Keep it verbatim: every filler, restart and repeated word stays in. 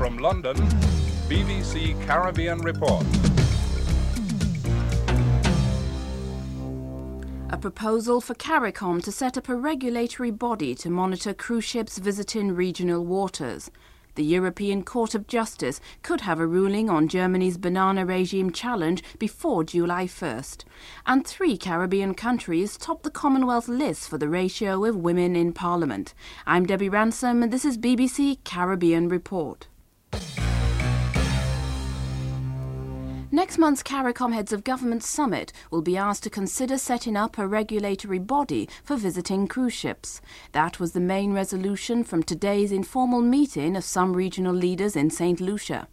From London, B B C Caribbean Report. A proposal for CARICOM to set up a regulatory body to monitor cruise ships visiting regional waters. The European Court of Justice could have a ruling on Germany's banana regime challenge before July first. And three Caribbean countries top the Commonwealth list for the ratio of women in Parliament. I'm Debbie Ransom and this is B B C Caribbean Report. Next month's CARICOM Heads of Government Summit will be asked to consider setting up a regulatory body for visiting cruise ships. That was the main resolution from today's informal meeting of some regional leaders in Saint Lucia.